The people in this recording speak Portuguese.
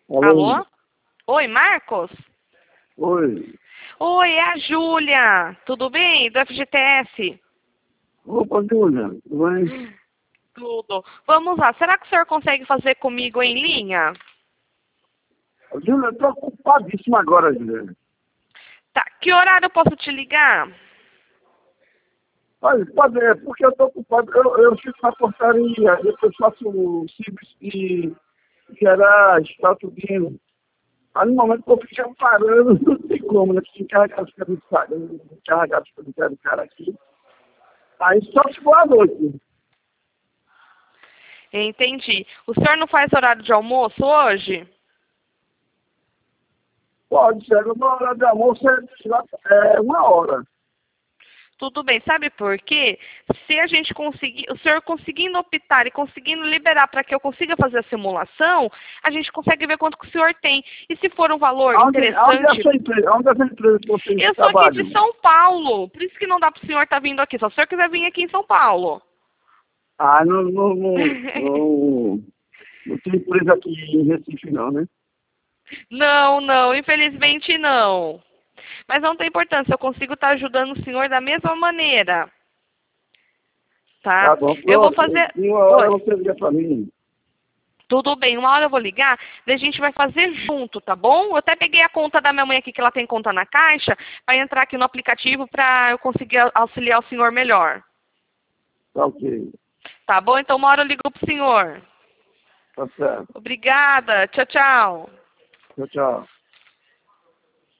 Alô? Alô? Oi, Marcos? Oi. Oi, é a Júlia. Tudo bem? Do FGTS? Opa, Júlia, tudo bem? Tudo. Vamos lá. Será que o senhor consegue fazer comigo em linha? Júlia, eu tô ocupadíssimo agora, Júlia. Tá. Que horário eu posso te ligar? Olha, pode, porque eu tô ocupado, eu fico na portaria, depois faço o simples de gerar tal, tudinho. Aí no momento que eu fico parando, não tem como, né? Preciso encarregar os caras do cara aqui. Aí só se for à noite. Entendi. O senhor não faz horário de almoço hoje? Pode ser, uma hora de almoço é 1 hora. Tudo bem. Sabe por quê? Se a gente conseguir, o senhor conseguindo optar e conseguindo liberar para que eu consiga fazer a simulação, a gente consegue ver quanto que o senhor tem. E se for um valor Onde é a interessante... sua empresa? Onde é a sua empresa que vocês Eu sou aqui de trabalham? São Paulo, por isso que não dá para o senhor estar vindo aqui. Só se o senhor quiser vir aqui em São Paulo. Ah, não tem empresa aqui em Recife não, né? Não, não, infelizmente não. Mas não tem importância, eu consigo estar ajudando o senhor da mesma maneira, tá? Tá bom, Eu vou pronto. fazer... Em 1 hora Oi, você liga pra mim. tudo bem, uma hora eu vou ligar, daí a gente vai fazer junto, tá bom? Eu até peguei a conta da minha mãe aqui, que ela tem conta na Caixa, para entrar aqui no aplicativo para eu conseguir auxiliar o senhor melhor. Tá ok. Tá bom? Então uma hora eu ligo pro senhor. Tá certo. Obrigada, tchau, tchau. Tchau, tchau.